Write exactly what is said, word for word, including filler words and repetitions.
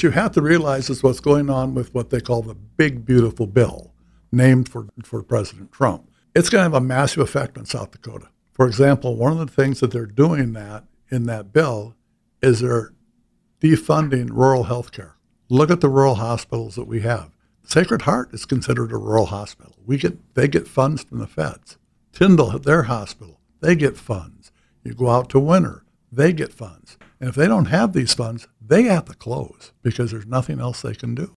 you have to realize is what's going on with what they call the big, beautiful bill, named for, for President Trump. It's going to have a massive effect on South Dakota. For example, one of the things that they're doing that in that bill is they're defunding rural health care. Look at the rural hospitals that we have. Sacred Heart is considered a rural hospital. We get They get funds from the feds. Tyndall, their hospital, they get funds. You go out to Winter, they get funds. And if they don't have these funds, they have to close because there's nothing else they can do.